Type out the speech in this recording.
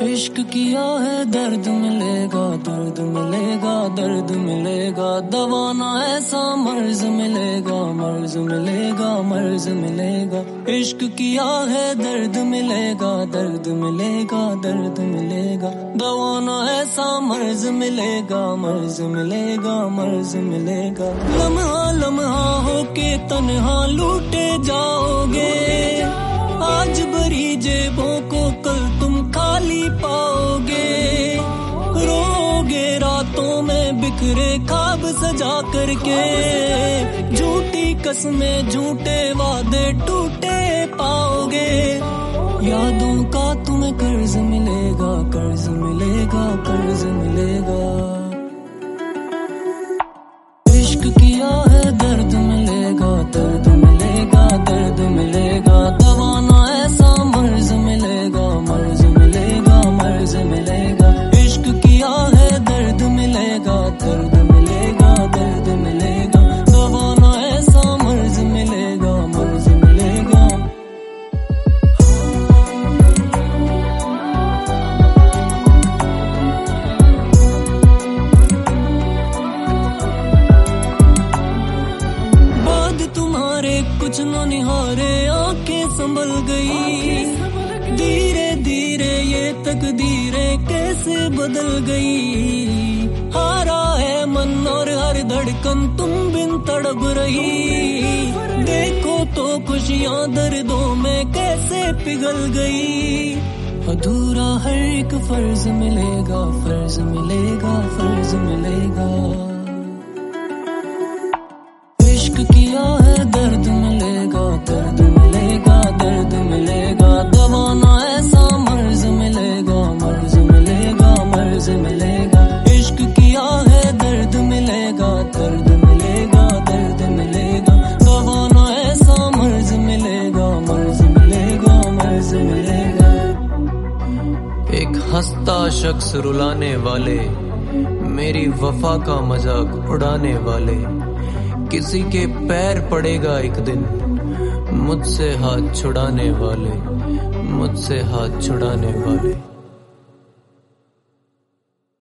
इश्क किया है दर्द मिलेगा, दर्द मिलेगा, दर्द मिलेगा, दवा ना ऐसा मर्ज मिलेगा, मर्ज मिलेगा, मर्ज मिलेगा। इश्क किया है दर्द मिलेगा, दर्द मिलेगा, दर्द मिलेगा, दवा ना ऐसा मर्ज मिलेगा, मर्ज मिलेगा, मर्ज मिलेगा। लम्हा लम्हा होके तन्हा लूटे जाओगे, आज भरी जेबों को कल तुम खाली पाओगे। रोगे रातों में बिखरे ख्वाब सजा करके, झूठी कसमें झूठे वादे टूटे पाओगे। यादों का तुम्हें कर्ज मिलेगा, कर्ज मिलेगा, कर्ज मिलेगा। इश्क किया है दर्द मिलेगा, दर्द मिलेगा, दर्द मिलेगा, दवा ना ऐसा मर्ज मिलेगा, मर्ज मिलेगा, मर्ज मिलेगा। इश्क किया है दर्द मिलेगा, दर्द मिलेगा, दर्द मिलेगा, दवा ना ऐसा मर्ज मिलेगा, मर्ज मिलेगा। तुम्हारे कुछ न निहारे आंखें संभल गई, धीरे धीरे ये तकदीरें कैसे बदल गई। हारा है मन और हर धड़कन तुम बिन तड़प रही, देखो तो खुशियां दर्दों में कैसे पिघल गई। अधूरा हर एक फर्ज मिलेगा, फर्ज मिलेगा, फर्ज मिलेगा। इश्क किया है दर्द मिलेगा, दर्द मिलेगा, दर्द मिलेगा, दवा ना ऐसा मर्ज मिलेगा, मर्ज मिलेगा, मर्ज मिलेगा। इश्क किया है दर्द मिलेगा, दर्द मिलेगा, दर्द मिलेगा, दवा ना ऐसा मर्ज मिलेगा, मर्ज मिलेगा, मर्ज मिलेगा। एक हंसता शख्स रुलाने वाले, मेरी वफा का मजाक उड़ाने वाले, किसी के पैर पड़ेगा एक दिन, मुझसे हाथ छुड़ाने वाले, मुझसे हाथ छुड़ाने वाले।